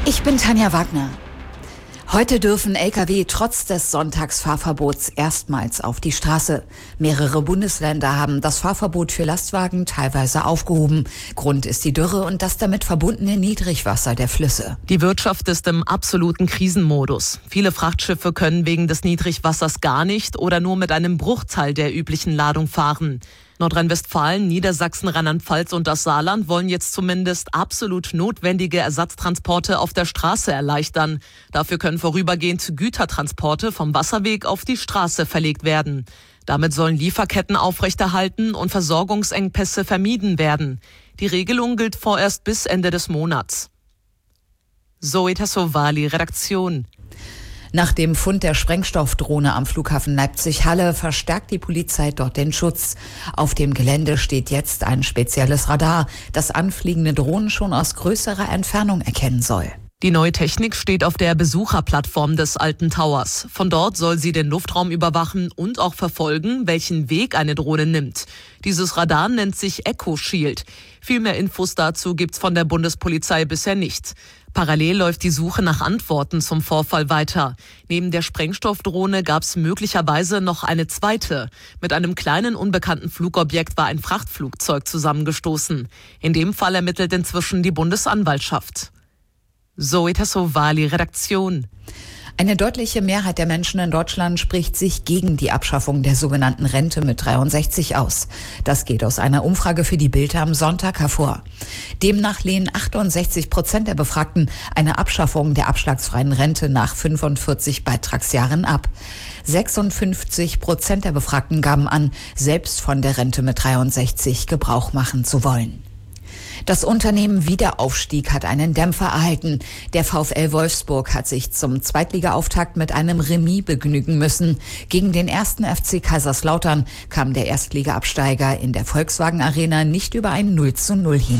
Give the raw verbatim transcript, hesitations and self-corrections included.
Ich bin Tanja Wagner. Heute dürfen L K W trotz des Sonntagsfahrverbots erstmals auf die Straße. Mehrere Bundesländer haben das Fahrverbot für Lastwagen teilweise aufgehoben. Grund ist die Dürre und das damit verbundene Niedrigwasser der Flüsse. Die Wirtschaft ist im absoluten Krisenmodus. Viele Frachtschiffe können wegen des Niedrigwassers gar nicht oder nur mit einem Bruchteil der üblichen Ladung fahren. Nordrhein-Westfalen, Niedersachsen, Rheinland-Pfalz und das Saarland wollen jetzt zumindest absolut notwendige Ersatztransporte auf der Straße erleichtern. Dafür können vorübergehend Gütertransporte vom Wasserweg auf die Straße verlegt werden. Damit sollen Lieferketten aufrechterhalten und Versorgungsengpässe vermieden werden. Die Regelung gilt vorerst bis Ende des Monats. Zoe Tassovali, Redaktion. Nach dem Fund der Sprengstoffdrohne am Flughafen Leipzig-Halle verstärkt die Polizei dort den Schutz. Auf dem Gelände steht jetzt ein spezielles Radar, das anfliegende Drohnen schon aus größerer Entfernung erkennen soll. Die neue Technik steht auf der Besucherplattform des Alten Towers. Von dort soll sie den Luftraum überwachen und auch verfolgen, welchen Weg eine Drohne nimmt. Dieses Radar nennt sich Echo Shield. Viel mehr Infos dazu gibt's von der Bundespolizei bisher nicht. Parallel läuft die Suche nach Antworten zum Vorfall weiter. Neben der Sprengstoffdrohne gab's möglicherweise noch eine zweite. Mit einem kleinen unbekannten Flugobjekt war ein Frachtflugzeug zusammengestoßen. In dem Fall ermittelt inzwischen die Bundesanwaltschaft. Zoe Tassovali, Redaktion. Eine deutliche Mehrheit der Menschen in Deutschland spricht sich gegen die Abschaffung der sogenannten Rente mit dreiundsechzig aus. Das geht aus einer Umfrage für die Bild am Sonntag hervor. Demnach lehnen achtundsechzig Prozent der Befragten eine Abschaffung der abschlagsfreien Rente nach fünfundvierzig Beitragsjahren ab. sechsundfünfzig Prozent der Befragten gaben an, selbst von der Rente mit dreiundsechzig Gebrauch machen zu wollen. Das Unternehmen Wiederaufstieg hat einen Dämpfer erhalten. Der VfL Wolfsburg hat sich zum Zweitligaauftakt mit einem Remis begnügen müssen. Gegen den ersten F C Kaiserslautern kam der Erstligaabsteiger in der Volkswagen Arena nicht über ein null zu null hin.